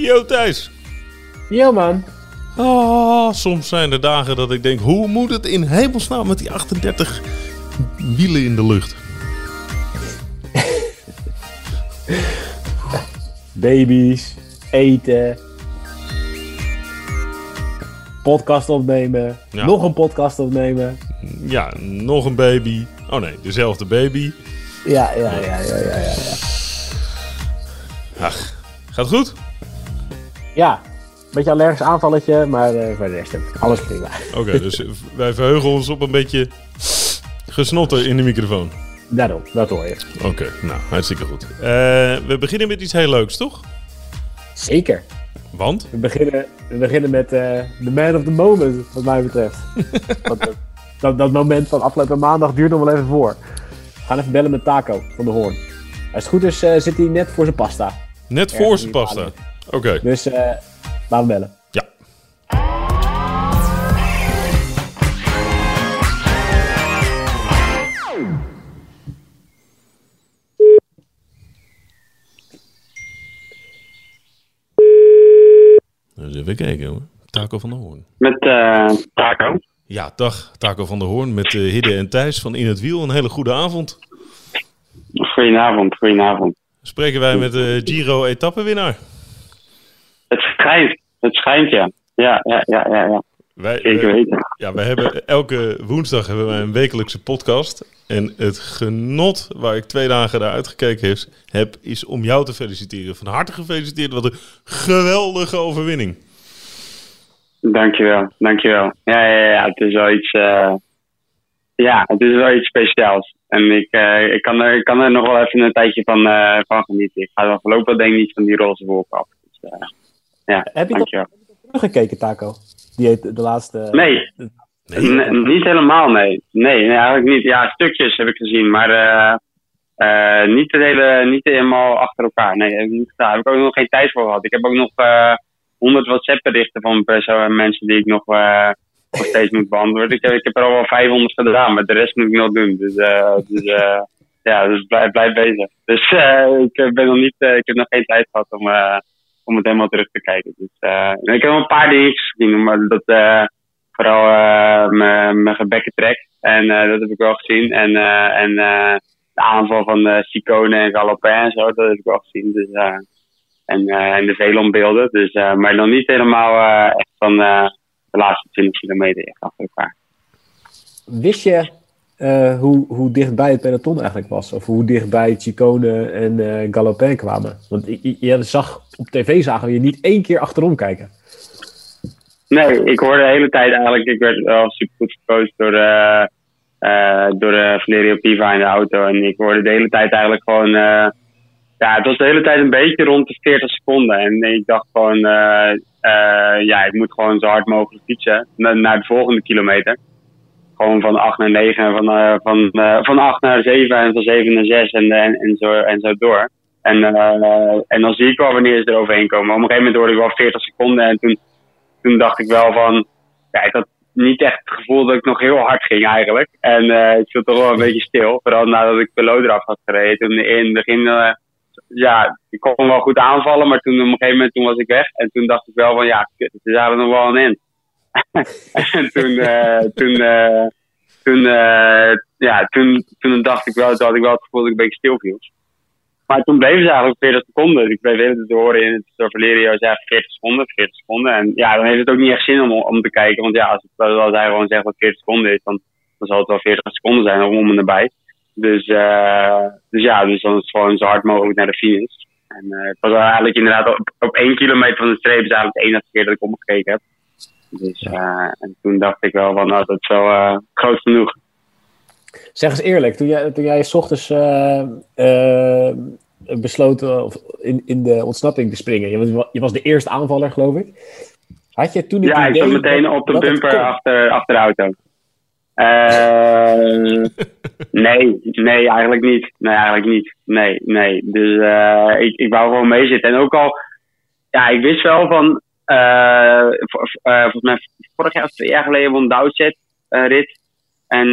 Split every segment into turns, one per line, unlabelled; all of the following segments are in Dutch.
Yo Thijs.
Yo man.
Oh, soms zijn er dagen dat ik denk, hoe moet het in hemelsnaam met die 38 wielen in de lucht?
Baby's, eten, podcast opnemen,
Ja.
nog een podcast opnemen.
Ja, nog een baby. Oh nee, dezelfde baby.
Ja.
Ach, gaat het goed?
Ja, beetje allergisch aanvalletje, maar voor de rest alles prima.
Oké, dus wij verheugen ons op een beetje gesnotter in de microfoon.
Daarom, dat hoor je.
Oké, nou, hartstikke goed. We beginnen met iets heel leuks, toch?
Zeker.
Want?
We beginnen met the man of the moment, wat mij betreft. Want, dat moment van afgelopen maandag duurt nog wel even voor. We gaan even bellen met Taco van de Hoorn. Als het goed is, zit hij net voor zijn pasta.
Net voor zijn pasta. Oké.
Dus laten we bellen.
Ja. Dus even kijken hoor. Taco van der Hoorn.
Met Taco.
Ja, dag Taco van der Hoorn met Hidde en Thijs van In het Wiel. Een hele goede avond.
Goedenavond.
Spreken wij met de Giro-etappenwinnaar.
Het schijnt ja. Ja. Zeker weten.
Wij hebben elke woensdag hebben wij een wekelijkse podcast. En het genot waar ik 2 dagen naar uitgekeken heb, is om jou te feliciteren. Van harte gefeliciteerd. Wat een geweldige overwinning.
Dankjewel. Ja, het is wel iets... het is wel iets speciaals. En ik kan er nog wel even een tijdje van genieten. Ik ga er voorlopig denk ik niet van die roze wolk af. Dus,
Heb je
dankjewel.
teruggekeken, Taco? Die heet de laatste...
Nee. Niet helemaal, nee. Nee, eigenlijk niet. Ja, stukjes heb ik gezien, maar niet helemaal achter elkaar. Nee, heb ik niet gedaan. Daar heb ik ook nog geen tijd voor gehad. Ik heb ook nog 100 WhatsApp-berichten van mensen die ik nog steeds moet beantwoorden. Ik heb er al wel 500 gedaan, maar de rest moet ik nog doen. Dus blijf bezig. Dus ik ben nog niet, ik heb nog geen tijd gehad om het helemaal terug te kijken. Dus, ik heb nog een paar dingen gezien, maar dat vooral mijn gebekkentrek. En dat heb ik wel gezien. En de aanval van Ciccone en Galopin en zo, dat heb ik wel gezien. Dus, en de Velon-beelden. Dus, maar nog niet helemaal echt van de laatste 20 kilometer echt achter elkaar.
Wist je hoe dichtbij het peloton eigenlijk was? Of hoe dichtbij Ciccone en Galopin kwamen? Want op tv zagen we je niet 1 keer achterom kijken.
Nee, ik hoorde de hele tijd eigenlijk... Ik werd wel super goed gecoacht door Valerio Piva in de auto. En ik hoorde de hele tijd eigenlijk gewoon... het was de hele tijd een beetje rond de 40 seconden. En ik dacht gewoon... ik moet gewoon zo hard mogelijk fietsen naar de volgende kilometer. Gewoon van 8 naar 9, van 8 naar 7 en van 7 naar 6 en zo door. En dan zie ik wel wanneer ze er overheen komen. Maar op een gegeven moment hoorde ik wel 40 seconden en toen dacht ik wel van... Ja, ik had niet echt het gevoel dat ik nog heel hard ging eigenlijk. En ik viel toch wel een beetje stil. Vooral nadat ik de lood eraf had gereden. Toen in het begin... ik kon wel goed aanvallen, maar toen op een gegeven moment was ik weg. En toen dacht ik wel van, ja, het is eigenlijk nog wel een end. En toen dacht ik wel, toen had ik wel het gevoel dat ik een beetje stil viel. Maar toen bleven ze eigenlijk 40 seconden. Ik bleef even te horen in het door Valerio zei 40 seconden. En ja, dan heeft het ook niet echt zin om te kijken. Want ja, als hij gewoon zegt wat 40 seconden is, dan zal het wel 40 seconden zijn om en nabij. Dus dan is het gewoon zo hard mogelijk naar de finish. En het was eigenlijk inderdaad op 1 kilometer van de streep is eigenlijk de enige keer dat ik omgekeken heb. Dus en toen dacht ik wel van, nou, dat is wel groot genoeg.
Zeg eens eerlijk, toen jij 's ochtends besloot in de ontsnapping te springen, je was de eerste aanvaller, geloof ik. Had je toen het idee...
Ja, ik zat meteen op de bumper achter de auto. Nee, eigenlijk niet. Nee. Dus ik wou gewoon meezitten. En ook al, ja, ik wist wel van, volgens mij vorig jaar of 2 jaar geleden won Doucet rit. En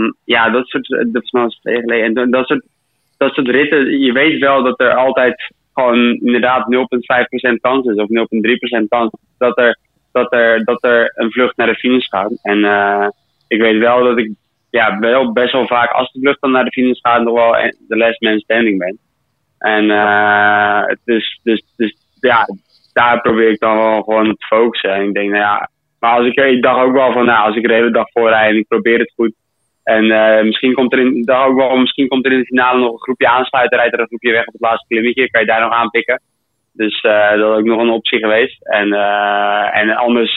dat soort, dat is nog 2 jaar geleden. En dat soort ritten, je weet wel dat er altijd gewoon inderdaad 0,5% kans is of 0,3% kans dat er een vlucht naar de finish gaat. En ik weet wel dat ik wel best wel vaak, als de vlucht dan naar de finish gaat, nog wel de last man standing ben. En dus daar probeer ik dan wel gewoon op te focussen. En ik denk, maar ik dacht ook wel van, als ik de hele dag voorrijd en ik probeer het goed. En misschien komt er in de finale nog een groepje aansluiten, rijdt er een groepje weg op het laatste klimmetje, kan je daar nog aanpikken. Dus dat is ook nog een optie geweest. En anders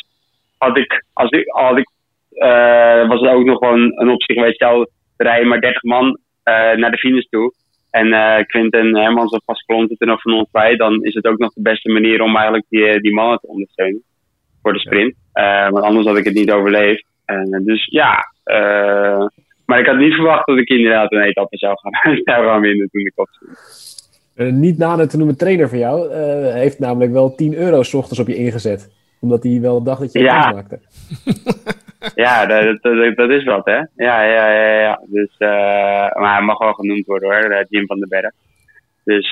was het ook nog gewoon een optie geweest. Stel, er rijden maar 30 man naar de finish toe. En Quinten Hermans of Pascal zitten nog van ons bij. Dan is het ook nog de beste manier om eigenlijk die mannen te ondersteunen. Voor de sprint. Want anders had ik het niet overleefd. Maar ik had niet verwacht dat ik inderdaad een etappe zou gaan winnen toen ik opstond.
Niet nader te noemen trainer van jou heeft namelijk wel €10 's ochtends op je ingezet. Omdat hij wel dacht dat je een kans maakte.
Ja, dat is wat, hè. Ja. Dus, maar hij mag wel genoemd worden, hoor. Jim van den Berg. Dus,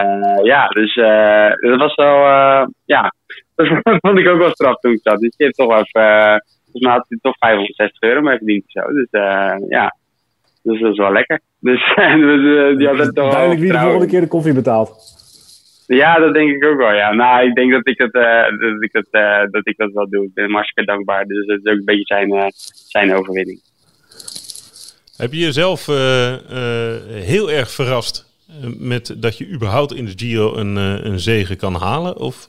dat was wel, dat vond ik ook wel straf toen ik zat. Dus die heeft toch wel even, volgens mij had hij toch €560 mee verdiend of zo. Dus, dus dat is wel lekker. Dus, die had het toch
duidelijk wie de volgende keer de koffie betaalt.
Ja, dat denk ik ook wel, ja. Nou, ik denk dat ik dat wel doe. Ik ben hem hartstikke dankbaar. Dus dat is ook een beetje zijn overwinning.
Heb je jezelf heel erg verrast met dat je überhaupt in de Giro een zege kan halen? Of?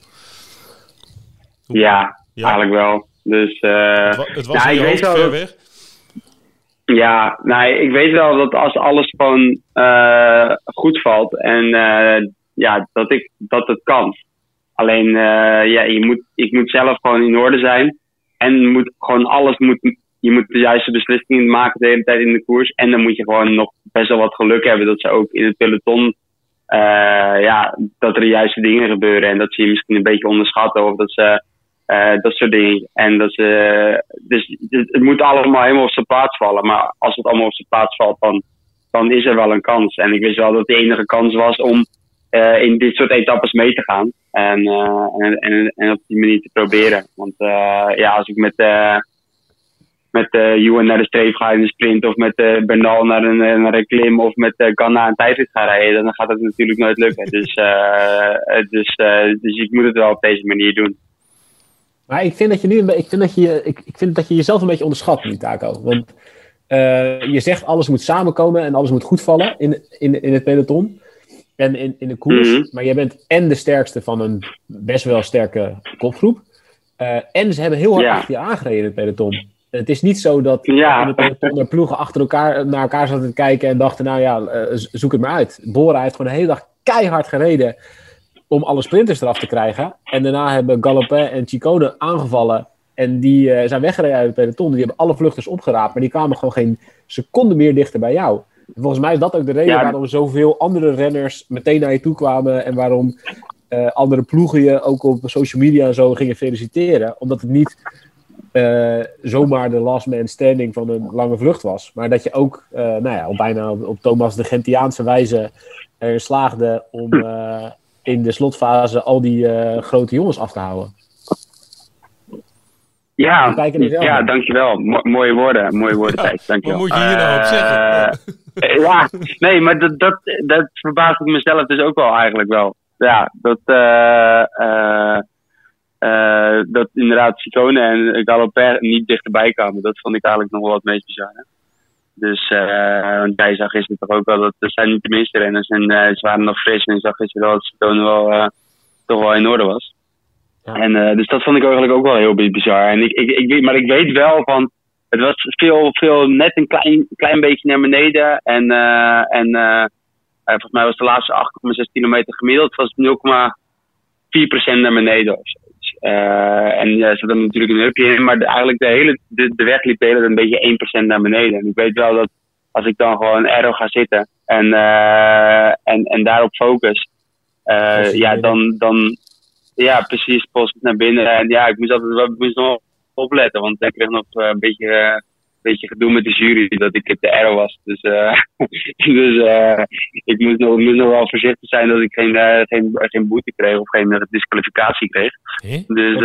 Ja, eigenlijk wel. Dus,
het was in je hoofd ver weg?
Ja, ik weet wel dat als alles gewoon goed valt en dat het kan. Alleen, ik moet zelf gewoon in orde zijn. En je moet de juiste beslissingen maken de hele tijd in de koers. En dan moet je gewoon nog best wel wat geluk hebben dat ze ook in het peloton, dat er de juiste dingen gebeuren. En dat ze je misschien een beetje onderschatten of dat ze, dat soort dingen. En dat dus het moet allemaal helemaal op zijn plaats vallen. Maar als het allemaal op zijn plaats valt, dan is er wel een kans. En ik wist wel dat de enige kans was om in dit soort etappes mee te gaan. En op die manier te proberen. Want als ik met Ewan naar de streep ga in de sprint, of met Bernal naar een klim, of met Ganna een tijdrit ga rijden, dan gaat het natuurlijk nooit lukken. Dus ik moet het wel op deze manier doen.
Maar ik vind dat je jezelf een beetje onderschat nu, Taco. Want je zegt alles moet samenkomen en alles moet goed vallen in het peloton. En in de koers. Mm-hmm. Maar jij bent en de sterkste van een best wel sterke kopgroep. En ze hebben heel hard achter je aangereden in het peloton. Het is niet zo dat in het peloton de ploegen achter elkaar naar elkaar zaten te kijken en dachten, zoek het maar uit. Bora heeft gewoon de hele dag keihard gereden om alle sprinters eraf te krijgen. En daarna hebben Galopin en Ciccone aangevallen. En die zijn weggereden uit het peloton. Die hebben alle vluchters opgeraapt. Maar die kwamen gewoon geen seconde meer dichter bij jou. En volgens mij is dat ook de reden waarom zoveel andere renners meteen naar je toe kwamen. En waarom andere ploegen je ook op social media en zo gingen feliciteren. Omdat het niet zomaar de last man standing van een lange vlucht was. Maar dat je ook bijna op Thomas de Gentiaanse wijze erin slaagde om in de slotfase al die grote jongens af te houden.
Ja, dankjewel. Mooie woorden, Thijs. Dankjewel.
Wat moet je hier nou op zeggen?
Maar dat verbaast ik mezelf dus ook wel eigenlijk wel. Ja, dat inderdaad Ciccone en Galopin niet dichterbij kwamen. Dat vond ik eigenlijk nog wel het meest bizar. Dus jij zag gisteren toch ook wel dat er zijn niet de minste renners en ze waren nog fris en ik zag gisteren wel dat Ciccone toch wel in orde was. Ja. En dus dat vond ik eigenlijk ook wel heel bizar. En maar ik weet wel van, het was veel net een klein beetje naar beneden. En volgens mij was de laatste 8,6 kilometer gemiddeld, was 0,4% naar beneden of zo. Er zat er natuurlijk een hupje in, maar eigenlijk de weg liep de hele tijd een beetje 1% naar beneden. En ik weet wel dat als ik dan gewoon aero ga zitten en daarop focus, dan precies, post naar binnen. En ik moest nog opletten, want ik kreeg nog een beetje beetje gedoe met de jury dat ik de error was. Dus ik moest nog wel voorzichtig zijn dat ik geen boete kreeg of geen disqualificatie kreeg. Dus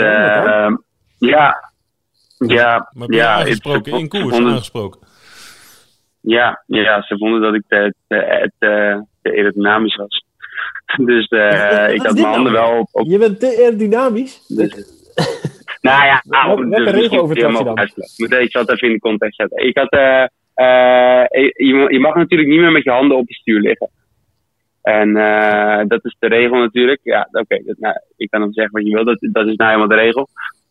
ja.
Maar ben je aangesproken in koers? Aangesproken?
Ja, ze vonden dat ik te aerodynamisch was. Dus ik had mijn handen wel op...
Je bent te aerodynamisch?
Dus, nou ja,
welke regel overtreft je dan?
Ik zal het even in de context zetten. Ik had, je mag natuurlijk niet meer met je handen op het stuur liggen. En dat is de regel natuurlijk. Ja, oké. Ik kan hem zeggen wat je wil. Dat is nou helemaal de regel.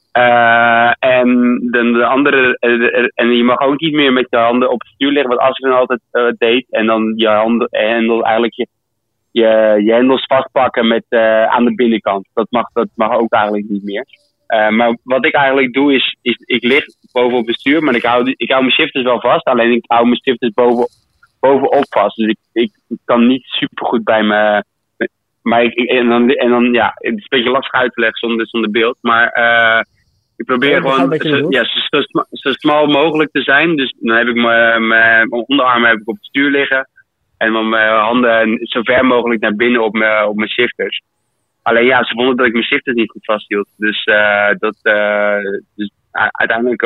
En de andere... en je mag ook niet meer met je handen op het stuur liggen. Want als je dan altijd deed en dan je handen eigenlijk je hendels vastpakken met aan de binnenkant. Dat mag ook eigenlijk niet meer. Maar wat ik eigenlijk doe is ik lig bovenop het stuur, maar ik hou mijn shifters wel vast. Alleen ik hou mijn shifters bovenop vast. Dus ik kan niet super goed bij me. Maar en dan ja, het is een beetje lastig uit te leggen zonder beeld. Maar ik probeer zo smal mogelijk te zijn. Dus dan heb ik mijn onderarmen op het stuur liggen. En dan mijn handen zo ver mogelijk naar binnen op mijn shifters. Alleen ja, ze vonden dat ik mijn shifters niet goed vasthield. Dus, dus uiteindelijk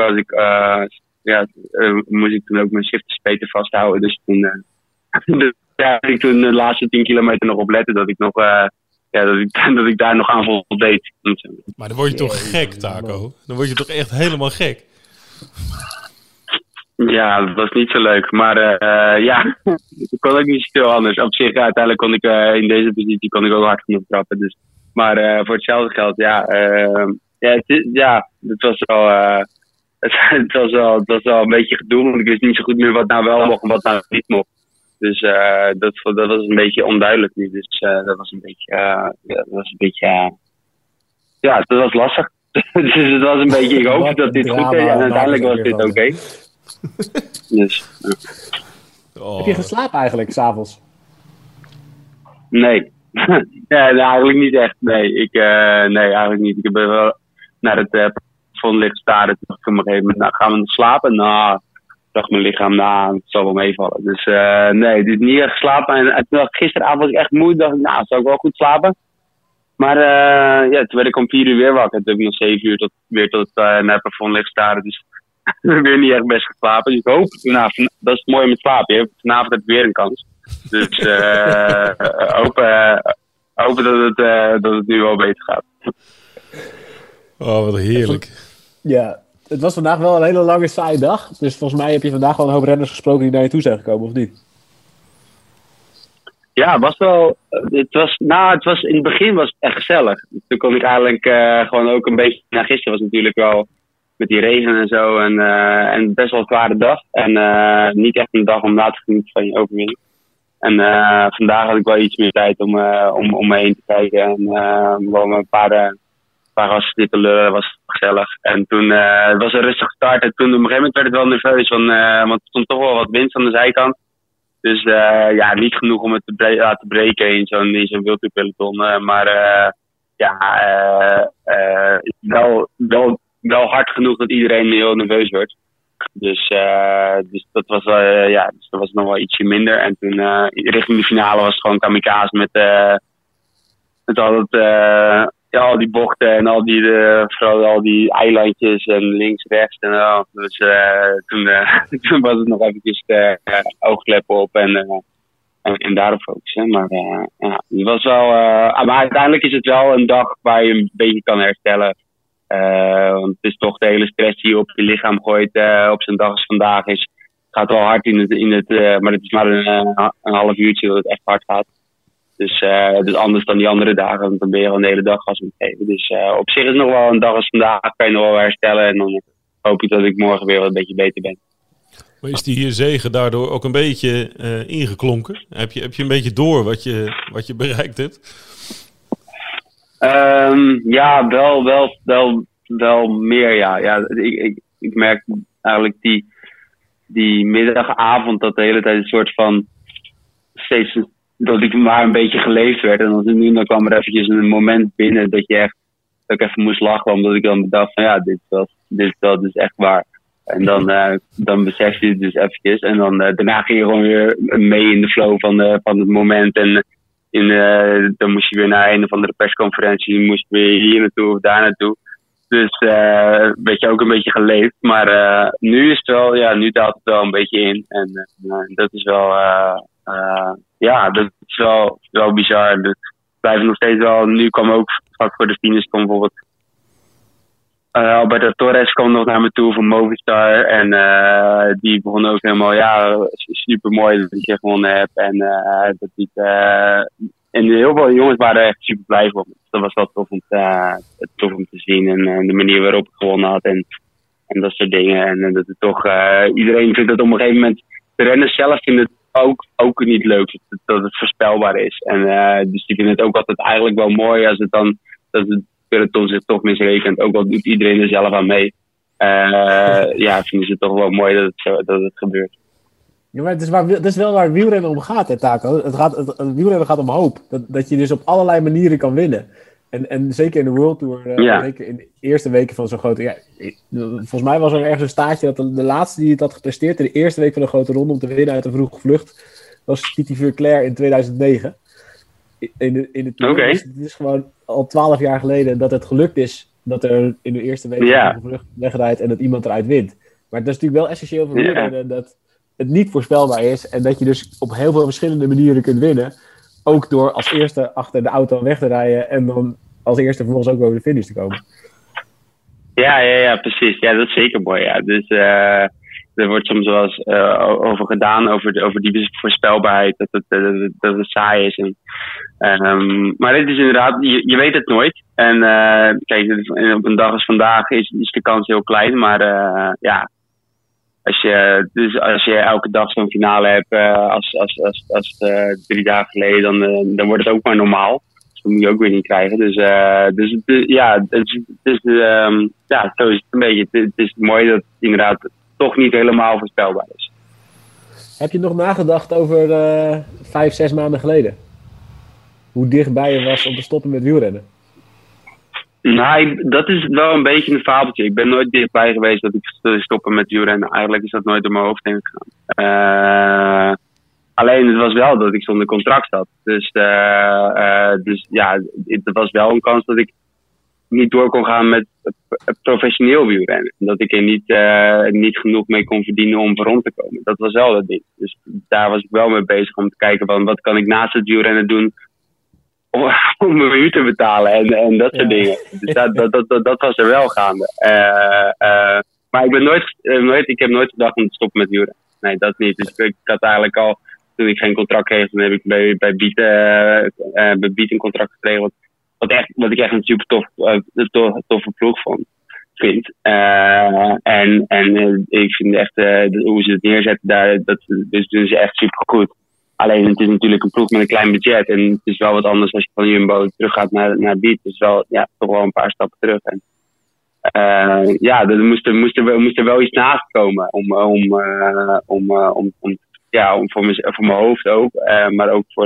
moest ik toen ook mijn shifters beter vasthouden. Dus toen ik toen de laatste 10 kilometer nog op letten dat ik nog dat ik daar nog aan voldeed.
Maar dan word je toch gek, Taco? Dan word je toch echt helemaal gek?
Ja, dat was niet zo leuk. Maar ik kon ook niet veel anders. Op zich, uiteindelijk kon ik in deze positie ook hard genoeg trappen. Dus. Maar voor hetzelfde geld, het was wel een beetje gedoe. Want ik wist niet zo goed meer wat nou wel mocht en wat nou niet mocht. Dus dat was een beetje onduidelijk nu. Dus dat was een beetje... dat was lastig. Dus het was een beetje... Ik hoop dat dit goed is. En uiteindelijk was dit oké. Dus,
Heb je geslapen eigenlijk, 's avonds?
Nee. Eigenlijk niet echt. Nee, eigenlijk niet. Ik heb wel naar het plafond liggen staren. Toen dacht ik op een gegeven moment, gaan we nog slapen? Nou, dacht mijn lichaam, het zal wel meevallen. Dus nee, dus niet echt geslapen. En toen gisteravond was ik echt moe. Dacht ik, zou ik wel goed slapen. Maar toen werd ik om 4 uur weer wakker. Toen heb ik nog 7 uur tot naar het plafond liggen staren. Dus weer niet echt best geslapen. Dus ik hoop, dat is het mooie met slapen. Vanavond heb ik weer een kans. Dus hopen dat het nu wel beter gaat.
Oh, wat heerlijk.
Ja, het was vandaag wel een hele lange saaie dag. Dus volgens mij heb je vandaag wel een hoop renners gesproken die naar je toe zijn gekomen, of niet?
Ja, het was wel... Het was in het begin was het echt gezellig. Toen kon ik eigenlijk gewoon ook een beetje... gisteren was natuurlijk wel met die regen en zo. En best wel een zware dag. En niet echt een dag om na te genieten van je overwinning. En vandaag had ik wel iets meer tijd om me heen te kijken. En wel een paar gasten zitten lullen, was gezellig. En toen was een rustig start. En toen op een gegeven moment werd het wel nerveus. Want er stond toch wel wat wind aan de zijkant. Dus niet genoeg om het te laten breken in zo'n wildtoerpeloton. Maar wel hard genoeg dat iedereen heel nerveus werd. Dus dat was dus dat was nog wel ietsje minder. En toen richting de finale was het gewoon kamikaze met al die bochten en vooral al die eilandjes en links, rechts en al. Dus toen was het nog eventjes oogkleppen op en daarop focussen. Maar het was wel... maar uiteindelijk is het wel een dag waar je een beetje kan herstellen. Want het is toch de hele stress die je op je lichaam gooit op zo'n dag als vandaag. Het gaat wel hard maar het is maar een half uurtje dat het echt hard gaat. Dus het is anders dan die andere dagen, want dan ben je gewoon de hele dag gas moet geven. Dus op zich is het nog wel een dag als vandaag, kan je nog wel herstellen. En dan hoop ik dat ik morgen weer wel een beetje beter ben.
Maar is die zege daardoor ook een beetje ingeklonken? Heb je een beetje door wat je bereikt hebt?
Wel meer, ja. Ik merk eigenlijk die middagavond dat de hele tijd een soort van steeds dat ik maar een beetje geleefd werd. En dan kwam er eventjes een moment binnen dat ik even moest lachen, omdat ik dan bedacht van dit is echt waar. En dan besef je het dus eventjes. En dan daarna ging je gewoon weer mee in de flow van het moment. En dan moest je weer naar een of andere persconferentie. Dan moest je weer hier naartoe of daar naartoe. Dus werd je ook een beetje geleefd. Maar nu is het wel, nu daalt het wel een beetje in. En dat is wel, dat is wel bizar. Dus blijven nog steeds wel. Nu kwam ook vlak voor de finish bijvoorbeeld. Alberto Torres kwam nog naar me toe van Movistar. En die begon ook helemaal, super mooi dat ik hier gewonnen heb. En en heel veel jongens waren echt super blij voor me. Dus dat was wel tof om te zien. En de manier waarop ik gewonnen had. En dat soort dingen. En dat het toch, iedereen vindt het op een gegeven moment. De renners zelf vinden het ook niet leuk dat het voorspelbaar is. En dus die vinden het ook altijd eigenlijk wel mooi als het dan, dat het peloton zich toch misrekent. Ook al doet iedereen er zelf aan mee. Vinden ze het toch wel mooi dat het gebeurt.
Ja, maar het is wel waar wielrennen om gaat, hè, Taco. Het wielrennen gaat om hoop. Dat je dus op allerlei manieren kan winnen. En zeker in de World Tour, zeker in de eerste weken van zo'n grote... Ja, volgens mij was er ergens een staartje dat de laatste die het had gepresteerd in de eerste week van de grote ronde om te winnen uit een vroege vlucht, was Titi Verclair in 2009. In de Tour.
Okay.
Dus het is gewoon al 12 jaar geleden dat het gelukt is dat er in de eerste week van de vlucht wegrijdt en dat iemand eruit wint. Maar het is natuurlijk wel essentieel voor wielrennen dat het niet voorspelbaar is en dat je dus op heel veel verschillende manieren kunt winnen. Ook door als eerste achter de auto weg te rijden en dan als eerste vervolgens ook over de finish te komen. Ja,
precies. Ja, dat is zeker mooi. Ja. Dus er wordt soms wel eens over gedaan, over die voorspelbaarheid, dat het saai is. Maar het is inderdaad, je weet het nooit. En kijk, op een dag als vandaag is de kans heel klein, maar als je elke dag zo'n finale hebt als 3 dagen geleden, dan wordt het ook maar normaal. Dus dat moet je ook weer niet krijgen. Dus zo is het een beetje. Het is mooi dat het inderdaad toch niet helemaal voorspelbaar is.
Heb je nog nagedacht over 5-6 maanden geleden? Hoe dichtbij je was om te stoppen met wielrennen?
Nou, dat is wel een beetje een fabeltje. Ik ben nooit dichtbij geweest dat ik stoppen met wielrennen. Eigenlijk is dat nooit door mijn hoofd heen gegaan. Alleen het was wel dat ik zonder contract zat. Dus het was wel een kans dat ik niet door kon gaan met professioneel wielrennen. Dat ik er niet genoeg mee kon verdienen om voor rond te komen. Dat was wel het ding. Dus daar was ik wel mee bezig om te kijken van wat kan ik naast het wielrennen doen om mijn huur te betalen en dat soort dingen. Dus dat was er wel gaande. Maar ik heb nooit gedacht om te stoppen met wielrennen. Nee, dat niet. Dus ik had eigenlijk al, toen ik geen contract kreeg, dan heb ik bij Beat een contract gekregen. Wat ik echt een super toffe ploeg vind. Ik vind echt hoe ze het neerzetten daar, dat doen ze echt super goed. Alleen het is natuurlijk een ploeg met een klein budget. En het is wel wat anders als je van Jumbo terug gaat naar Beat. Het is wel toch wel een paar stappen terug. En, er moest er wel iets naast komen voor mijn hoofd ook. Maar ook voor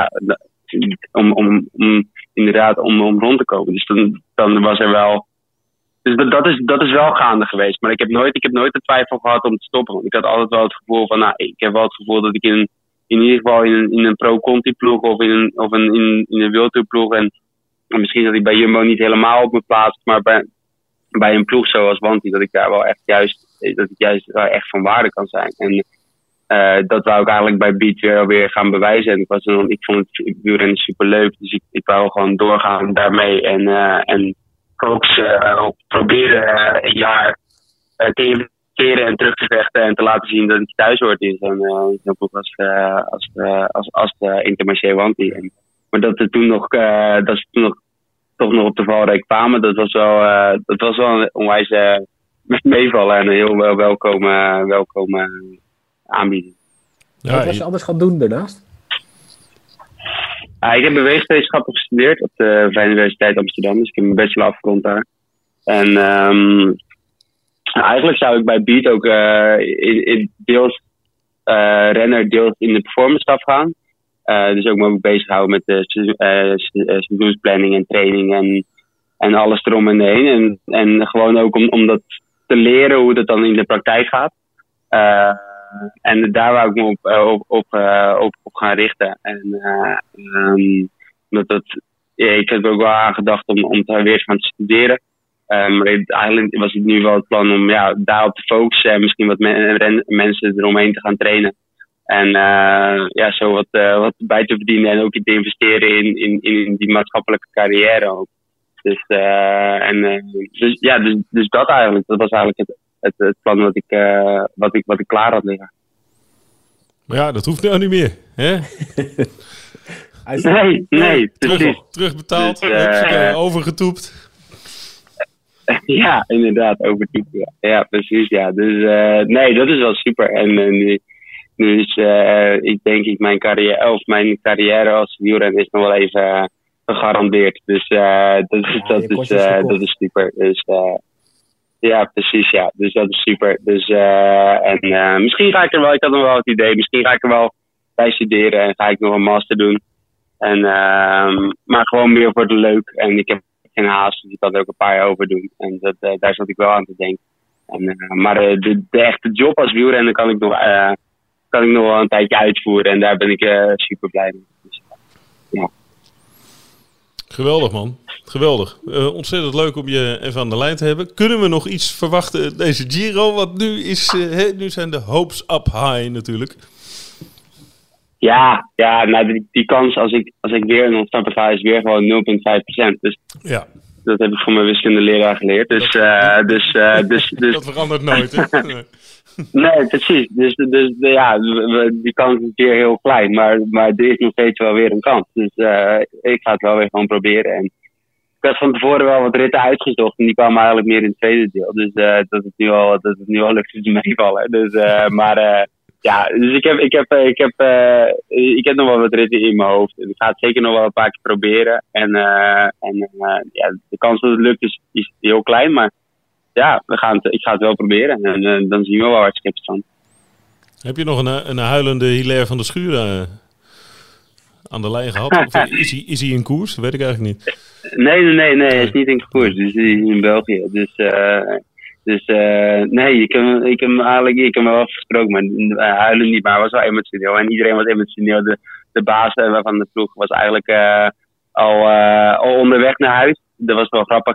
om rond te komen. Dus dan was er wel. Dus dat is wel gaande geweest. Maar ik heb nooit de twijfel gehad om te stoppen. Want ik had altijd wel het gevoel van, ik heb wel het gevoel dat ik in ieder geval in een pro-conti ploeg of in een World ploeg. En misschien dat ik bij Jumbo niet helemaal op mijn plaats, maar bij een ploeg zoals Wanty, dat ik daar wel echt juist wel echt van waarde kan zijn. En dat wou ik eigenlijk bij Beat weer gaan bewijzen. En ik vond het wielrennen super leuk. Dus ik wou gewoon doorgaan daarmee. En ook proberen een jaar te investeren en terug te vechten. En te laten zien dat het thuis hoort in zo'n ploeg als de Intermarché Wanty. Maar dat ze toen nog toch nog op de valreep kwamen. Dat was wel een onwijs meevallen. En een heel welkome aanbieding.
Ja, wat was je anders gaan doen daarnaast?
Ik heb beweegwetenschappen gestudeerd op de Vrije Universiteit Amsterdam. Dus ik heb mijn bachelor afgerond daar. En eigenlijk zou ik bij Beat ook deels renner, deels in de performance staf gaan. Dus ook me bezighouden met de seizoensplanning en training en alles erom en heen. En gewoon ook omdat te leren hoe dat dan in de praktijk gaat. En daar wou ik me op gaan richten. En ik heb ook wel aan gedacht om weer te gaan studeren. Maar eigenlijk was het nu wel het plan om daarop te focussen en misschien wat mensen eromheen te gaan trainen. En zo wat bij te verdienen en ook te investeren in die maatschappelijke carrière ook. Dus dat eigenlijk. Dat was eigenlijk het plan wat ik klaar had liggen.
Maar ja, dat hoeft nou niet meer, hè?
Nee, precies.
Terugbetaald, overgetoept.
Ja, inderdaad, overtoepen. Ja, precies, ja. Dus nee, dat is wel super. En nu is, ik denk mijn carrière als wielrenner is nog wel even gegarandeerd. Dus dat is super. Dus ja, precies, ja. Dus dat is super. Dus misschien ga ik er wel, ik had nog wel het idee, misschien ga ik er wel bij studeren en ga ik nog een master doen. En maar gewoon meer voor de leuk. En ik heb geen haast, dus ik kan er ook een paar jaar over doen. En daar zat ik wel aan te denken. Maar de echte job als wielrenner kan ik nog wel een tijdje uitvoeren. En daar ben ik super blij mee. Dus, ja.
Geweldig, man. Geweldig. Ontzettend leuk om je even aan de lijn te hebben. Kunnen we nog iets verwachten deze Giro? Want nu zijn de hopes up high natuurlijk.
Ja, nou die kans als ik weer een ontsnappen ga is weer gewoon 0,5%. Dus
ja.
Dat heb ik van mijn wiskundeleraar geleerd. Dus
dat verandert nooit, hè?
Nee, precies. Dus die kans is weer heel klein. Maar er is nog steeds wel weer een kans. Dus ik ga het wel weer gewoon proberen. En ik had van tevoren wel wat ritten uitgezocht. En die kwamen eigenlijk meer in het tweede deel. Dus dat het nu al lukt te meevallen. Dus, dus ik heb nog wel wat ritten in mijn hoofd. En ik ga het zeker nog wel een paar keer proberen. En de kans dat het lukt is heel klein. Maar ja, ik ga het wel proberen. En dan zien we wel waar het schip staat.
Heb je nog een huilende Hilaire van der Schuur aan de lijn gehad? Of is hij in koers? Dat weet ik eigenlijk niet.
Nee, hij is niet in koers. Dus hij is in België. Nee, ik heb hem wel gesproken, maar huilen niet, maar hij was wel emotioneel. En iedereen was emotioneel. De baas van de ploeg was eigenlijk al onderweg naar huis. Dat was wel grappig.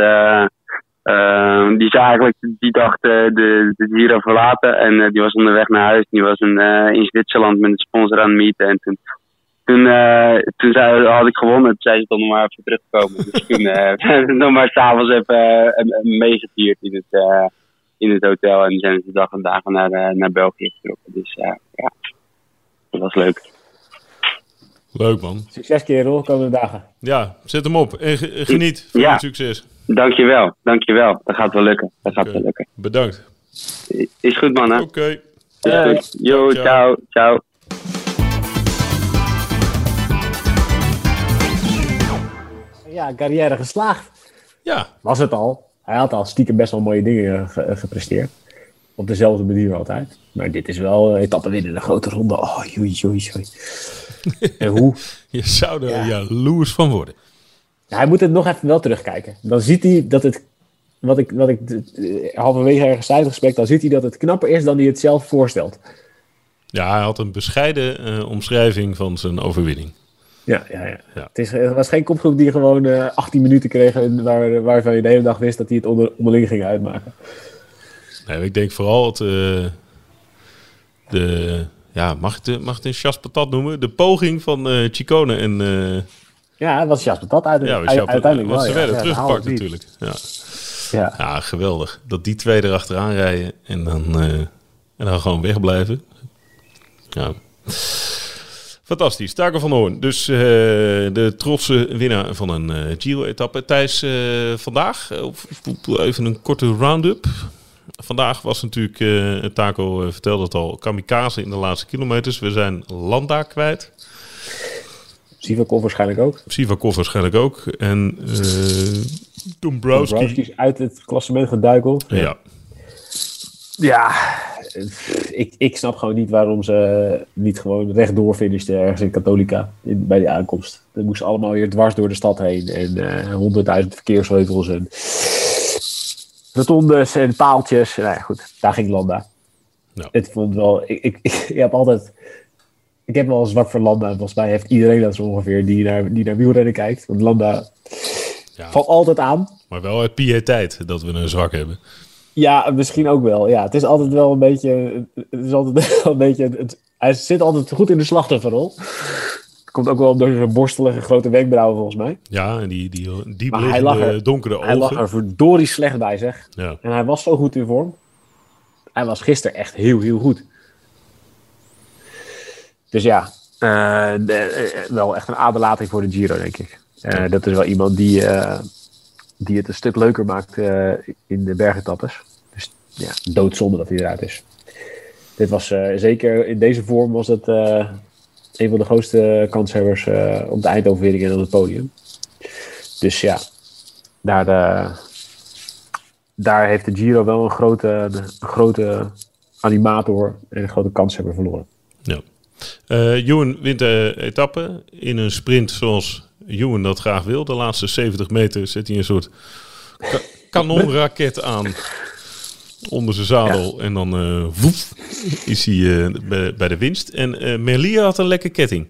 Die zei eigenlijk die dag de Giro verlaten en die was onderweg naar huis. Die was in Zwitserland met een sponsor aan het meeten. En toen had ik gewonnen. Toen zei ze toch nog maar even terugkomen. Dus toen nog maar s'avonds even meegevierd in het hotel. En die zijn de dag en dagen naar België getrokken. Dus ja, dat was leuk.
Leuk, man.
Succes, kerel, komende dagen.
Ja, zet hem op en geniet van het succes.
Dankjewel. Dat gaat wel lukken.
Bedankt.
Is goed, man.
Oké.
Jo, ciao.
Ja, carrière geslaagd.
Ja.
Was het al. Hij had al stiekem best wel mooie dingen gepresteerd. Op dezelfde manier altijd. Maar dit is wel etappe winnen, de grote ronde. Oh, joei. En hoe?
Je zou er jaloers van worden.
Ja, hij moet het nog even wel terugkijken. Dan ziet hij dat het, wat ik halverwege ergens zei in het gesprek, dan ziet hij dat het knapper is dan hij het zelf voorstelt.
Ja, hij had een bescheiden omschrijving van zijn overwinning.
Ja. Het was geen kopgroep die gewoon 18 minuten kreeg en waarvan je de hele dag wist dat hij het onderling ging uitmaken.
Nee, ik denk vooral mag ik het een chasse patat noemen? De poging van Ciccone en...
Ja, het was chasse patat uiteindelijk wel.
Ze werden teruggepakt natuurlijk. Ja, geweldig. Dat die twee erachteraan rijden en dan gewoon wegblijven. Ja. Fantastisch. Taco van Hoorn. Dus de trotse winnaar van een Giro-etappe. Thijs, vandaag, even een korte round-up. Vandaag was natuurlijk, Taco vertelde het al, kamikaze in de laatste kilometers. We zijn Landa kwijt.
Sivakov waarschijnlijk ook. En Dombrowski is uit het klassement geduikeld. Ja, ik snap gewoon niet waarom ze niet gewoon rechtdoor finishten ergens in Catholica bij die aankomst. Dat moest allemaal weer dwars door de stad heen en 100.000 verkeersheuvels. En rotondes en paaltjes. Nou ja, goed, daar ging Landa.
Ja.
Het vond wel... Ik heb altijd... Ik heb wel een zwak voor Landa. Volgens mij heeft iedereen dat zo ongeveer die naar wielrennen kijkt. Want Landa valt altijd aan.
Maar wel uit piëteit dat we een zwak hebben.
Ja, misschien ook wel. Ja, het is altijd wel een beetje... Hij zit altijd goed in de slachtofferrol. Komt ook wel door zijn borstelige grote wenkbrauwen volgens mij.
Ja, en die
liggende
donkere ogen.
Hij lag er verdorie slecht bij, zeg.
Ja.
En hij was zo goed in vorm. Hij was gisteren echt heel, heel goed. Dus ja, wel echt een aderlating voor de Giro, denk ik. Dat is wel iemand die het een stuk leuker maakt in de bergetappes. Dus ja, doodzonde dat hij eruit is. Dit was zeker in deze vorm was het een van de grootste kanshebbers op de eindoverwinning en op het podium. Dus ja, daar heeft de Giro wel een grote animator en een grote kanshebber verloren.
Ja. Ewan wint de etappe in een sprint zoals Ewan dat graag wil. De laatste 70 meter zet hij een soort kanonraket aan onder zijn zadel. Ja. En dan is hij bij de winst. En Merlier had een lekke ketting.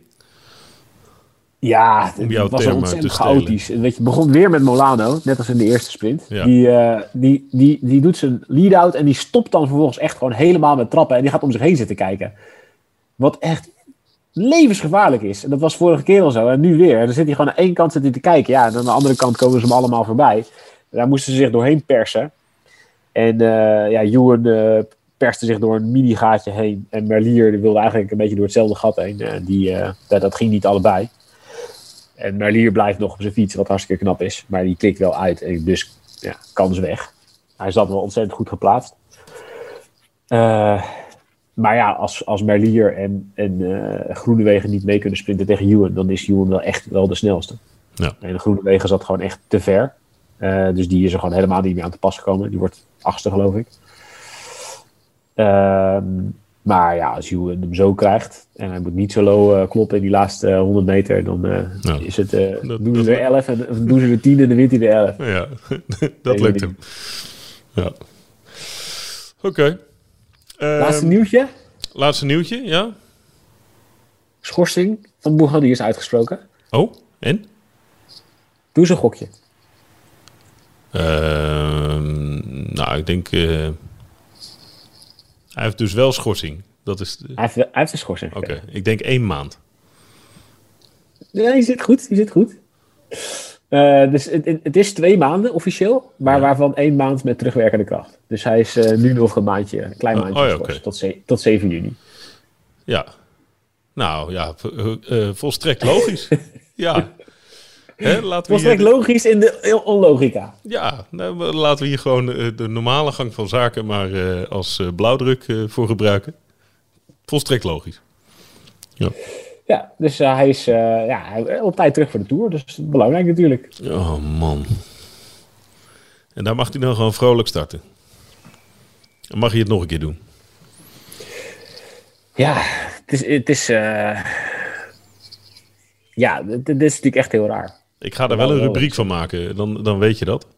Ja, het was ontzettend chaotisch. Weet je, het begon weer met Molano, net als in de eerste sprint. Ja. Die doet zijn lead-out en die stopt dan vervolgens echt gewoon helemaal met trappen. En die gaat om zich heen zitten kijken. Wat echt levensgevaarlijk is. En dat was vorige keer al zo. En nu weer. Dan zit hij gewoon aan één kant te kijken. Ja, en aan de andere kant komen ze hem allemaal voorbij. En daar moesten ze zich doorheen persen. En Ewan perste zich door een mini-gaatje heen. En Merlier wilde eigenlijk een beetje door hetzelfde gat heen. Dat ging niet allebei. En Merlier blijft nog op zijn fiets, wat hartstikke knap is. Maar die tikt wel uit. En dus kans weg. Hij zat wel ontzettend goed geplaatst. Maar ja, als Merlier en Groenewegen niet mee kunnen sprinten tegen Ewan, dan is Ewan wel echt wel de snelste. Ja. En Groenewegen zat gewoon echt te ver. Dus die is er gewoon helemaal niet meer aan te pas gekomen. Die wordt 8e, geloof ik. Maar ja, als Ewan hem zo krijgt en hij moet niet zo low kloppen in die laatste 100 meter, dan is het doen ze er 11 en doen ze er 10 en dan wint hij er 11.
Ja, dat lukt hem. Ja. Oké. Laatste nieuwtje, ja.
Schorsing van Bourgogne is uitgesproken.
Oh, en?
Doe eens een gokje.
Ik denk... hij heeft dus wel schorsing. Dat is
hij heeft een schorsing.
Oké, ik denk 1 maand.
Ja, je zit goed. Dus het is 2 maanden officieel, maar waarvan 1 maand met terugwerkende kracht. Dus hij is nu nog een klein maandje geschorst, tot 7 juni.
Ja, nou ja, volstrekt logisch. Ja.
Volstrekt logisch in de onlogica.
Ja, laten we hier gewoon de normale gang van zaken maar als blauwdruk voor gebruiken. Volstrekt logisch. Ja.
Ja, dus hij is op tijd terug voor de Tour. Dus belangrijk natuurlijk.
Oh man. En daar mag hij dan gewoon vrolijk starten. Dan mag hij het nog een keer doen.
Ja, het is natuurlijk echt heel raar.
Ik ga er wel een rubriek van maken. Dan weet je dat.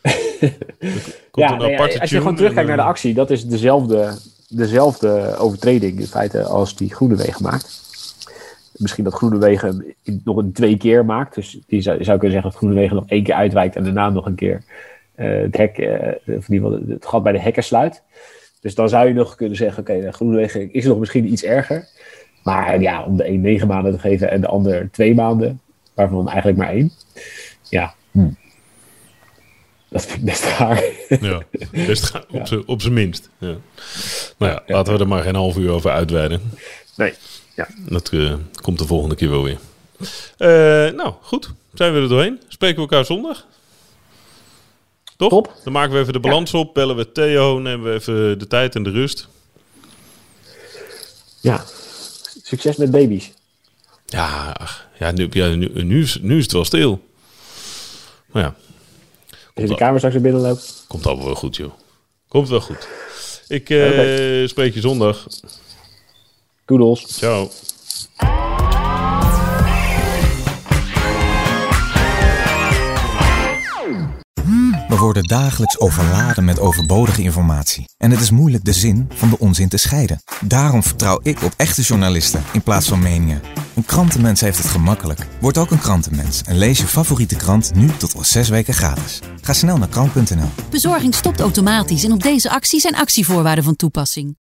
Als je gewoon terugkijkt naar de actie, dat is dezelfde overtreding in feite als die Groenewegen maakt. Misschien dat Groenewegen nog 2 keer maakt. Dus die zou kunnen zeggen dat Groenewegen nog 1 keer uitwijkt en daarna nog een keer het gat bij de hekken sluit. Dus dan zou je nog kunnen zeggen, oké, Groenewegen is nog misschien iets erger. Maar ja, om de een 9 maanden te geven en de ander 2 maanden, waarvan eigenlijk maar 1. Ja, dat vind ik best raar.
Ja, best op zijn minst. Ja. Nou ja, laten we er maar geen half uur over uitweiden.
Nee. Ja.
Dat komt de volgende keer wel weer. Nou, goed. Zijn we er doorheen? Spreken we elkaar zondag? Toch?
Top.
Dan maken we even de balans op. Bellen we Theo. Nemen we even de tijd en de rust.
Ja. Succes met baby's.
Ja, nu is het wel stil. Maar ja.
Als je de kamer straks weer binnenloopt.
Komt allemaal wel goed, joh. Komt wel goed. Ik spreek je zondag.
Doedels.
Ciao.
worden dagelijks overladen met overbodige informatie. En het is moeilijk de zin van de onzin te scheiden. Daarom vertrouw ik op echte journalisten in plaats van meningen. Een krantenmens heeft het gemakkelijk. Word ook een krantenmens en lees je favoriete krant nu tot al 6 weken gratis. Ga snel naar krant.nl.
Bezorging stopt automatisch en op deze actie zijn actievoorwaarden van toepassing.